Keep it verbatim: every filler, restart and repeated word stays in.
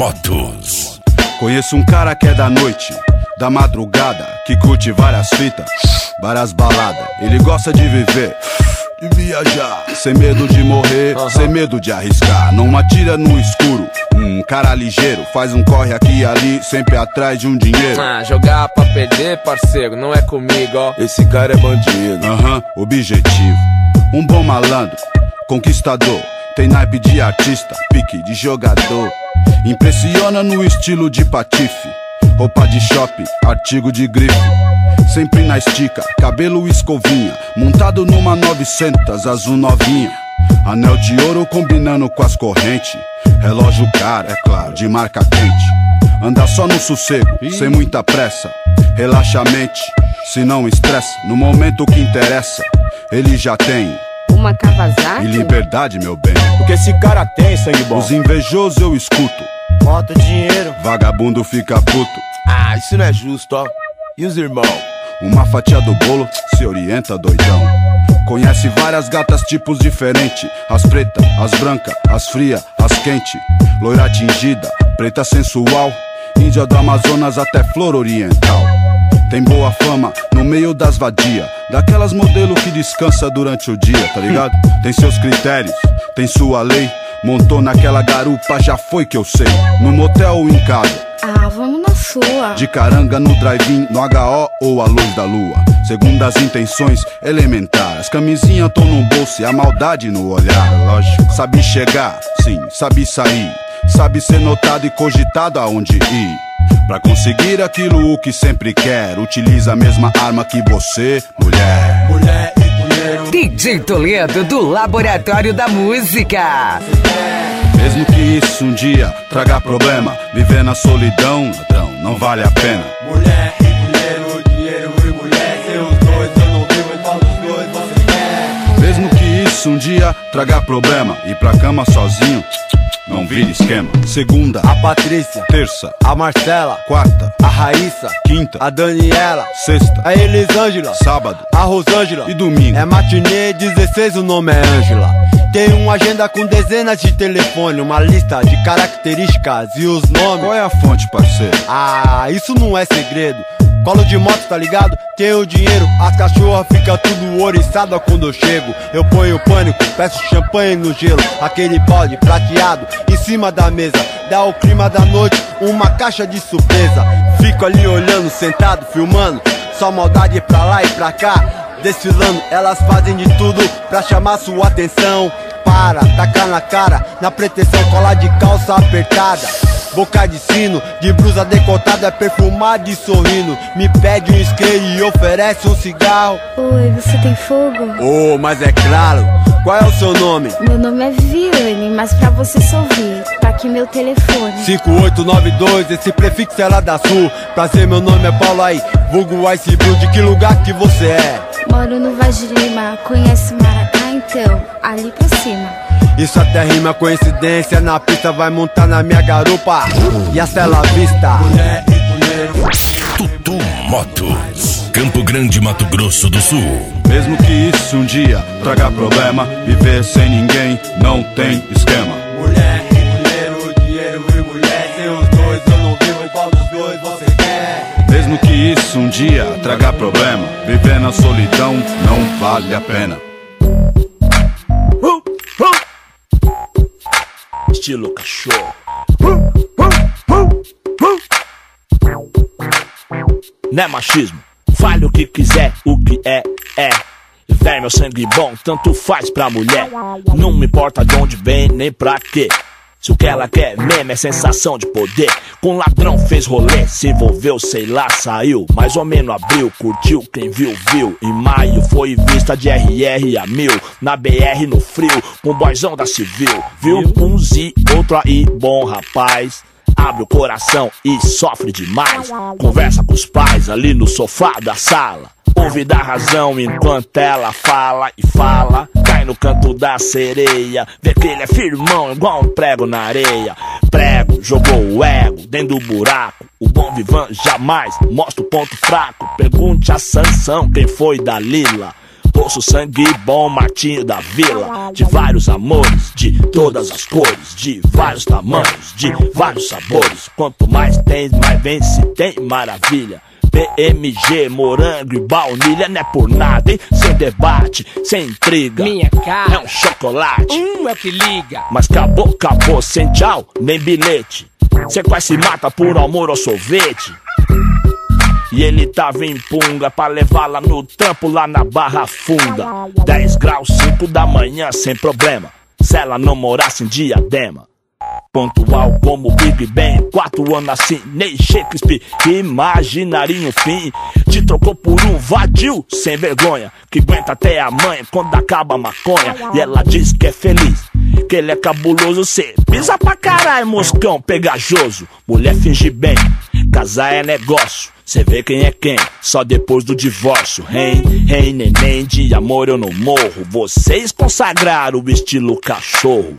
Motos. Conheço um cara que é da noite, da madrugada, que curte várias fitas, várias baladas. Ele gosta de viver, de viajar, sem medo de morrer, uhum. sem medo de arriscar. Não atira no escuro, um cara ligeiro, faz um corre aqui e ali, sempre atrás de um dinheiro. Ah, jogar pra perder, parceiro, não é comigo, ó. Esse cara é bandido. Aham, uhum. Objetivo, um bom malandro, conquistador, tem naipe de artista, pique de jogador. Impressiona no estilo de patife, roupa de shopping, artigo de grife. Sempre na estica, cabelo escovinha, montado numa novecentos azul novinha. Anel de ouro combinando com as correntes, relógio caro, é claro, de marca quente. Anda só no sossego, sem muita pressa, relaxa a mente, se não estressa. No momento que interessa, ele já tem uma Kawasaki e liberdade, meu bem. O que esse cara tem, sangue bom? Os invejosos eu escuto, bota dinheiro, vagabundo fica puto. Ah, isso não é justo, ó. E os irmãos? Uma fatia do bolo, se orienta, doidão. Conhece várias gatas, tipos diferentes. As pretas, as brancas, as frias, as quentes. Loira tingida, preta sensual, índia do Amazonas até flor oriental. Tem boa fama no meio das vadias, daquelas modelo que descansa durante o dia, tá ligado? Tem seus critérios, tem sua lei. Montou naquela garupa, já foi que eu sei. No motel ou em casa? Ah, vamos na sua. De caranga no drive-in, no H O ou a luz da lua. Segundo as intenções elementares, as camisinhas tão no bolso e a maldade no olhar. Lógico. Sabe chegar, sim, sabe sair, sabe ser notado e cogitado aonde ir. Pra conseguir aquilo o que sempre quer, utiliza a mesma arma que você, mulher. Mulher e mulher. D J Toledo do Laboratório da Música. Mesmo que isso um dia traga problema, viver na solidão, ladrão, não vale a pena. Mulher e mulher, o dinheiro e mulher, seus dois, eu não vivo e falo os dois, você quer. Mesmo que isso um dia traga problema, ir pra cama sozinho, não vira esquema. Segunda, a Patrícia. Terça, a Marcela. Quarta, a Raíssa. Quinta, a Daniela. Sexta, a Elisângela. Sábado, a Rosângela. E domingo é matinê dezesseis, o nome é Ângela. Tem uma agenda com dezenas de telefone, uma lista de características e os nomes. Qual é a fonte, parceiro? Ah, isso não é segredo. Colo de moto, tá ligado? Tenho dinheiro, as cachorras ficam tudo oriçada quando eu chego. Eu ponho pânico, peço champanhe no gelo, aquele balde prateado em cima da mesa. Dá o clima da noite, uma caixa de surpresa. Fico ali olhando, sentado, filmando, só maldade pra lá e pra cá. Desfilando, elas fazem de tudo pra chamar sua atenção. Para, tacar na cara, na pretensão, colar de calça apertada. Boca de sino, de blusa decotada, perfumada e sorrindo. Me pede um isqueiro e oferece um cigarro. Oi, você tem fogo? Oh, mas é claro. Qual é o seu nome? Meu nome é Viviane, mas pra você só ouvir, tá aqui meu telefone. cinco oito nove dois, esse prefixo é lá da Sul. Prazer, meu nome é Paulo aí, vulgo Ice Blue. De que lugar que você é? Moro no Vaz de Lima, conhece Maracá então? Ali pra cima. Isso até rima, coincidência. Na pista vai montar na minha garupa e hasta ela vista. Mulher e mulher. Tutu Motos, Campo Grande, Mato Grosso do Sul. Mesmo que isso um dia traga problema, viver sem ninguém não tem esquema. Mulher e mulher, o dinheiro e mulher, seus dois, eu não vivo e qual dos dois você quer. Mesmo que isso um dia traga problema, viver na solidão não vale a pena. Estilo cachorro. Não é machismo, fale o que quiser, o que é, é. Véi, meu sangue bom, tanto faz pra mulher. Não me importa de onde vem, nem pra quê. Se o que ela quer mesmo é sensação de poder. Com ladrão fez rolê, se envolveu, sei lá, saiu. Mais ou menos abril, curtiu, quem viu, viu. Em maio foi vista de R R a mil. Na B R no frio, com o boyzão da civil. Viu um Z, outro aí, bom rapaz. Abre o coração e sofre demais. Conversa com os pais ali no sofá da sala. Ouve da razão enquanto ela fala e fala. Cai no canto da sereia, vê que ele é firmão igual um prego na areia. Prego, jogou o ego dentro do buraco. O bom vivan jamais mostra o ponto fraco. Pergunte a Sansão quem foi Dalila. Poço sangue bom, Martinho da Vila. De vários amores, de todas as cores, de vários tamanhos, de vários sabores. Quanto mais tem, mais vem, se tem maravilha. P M G, morango e baunilha, não é por nada, hein? Sem debate, sem intriga. Minha cara é um chocolate, um é o que liga. Mas acabou, acabou, sem tchau, nem bilhete. Cê quase se mata por amor ao sorvete. E ele tava em punga pra levá-la no trampo lá na Barra Funda. dez graus, cinco da manhã, sem problema, se ela não morasse em Diadema. Pontual como Big Ben, quatro anos assim, nem Shakespeare imaginaria um fim. Te trocou por um vadio sem vergonha, que aguenta até a mãe quando acaba a maconha. E ela diz que é feliz, que ele é cabuloso. Cê pisa pra caralho, moscão pegajoso. Mulher finge bem, casar é negócio. Cê vê quem é quem, só depois do divórcio. Rei, rei, neném, de amor eu não morro. Vocês consagraram o estilo cachorro.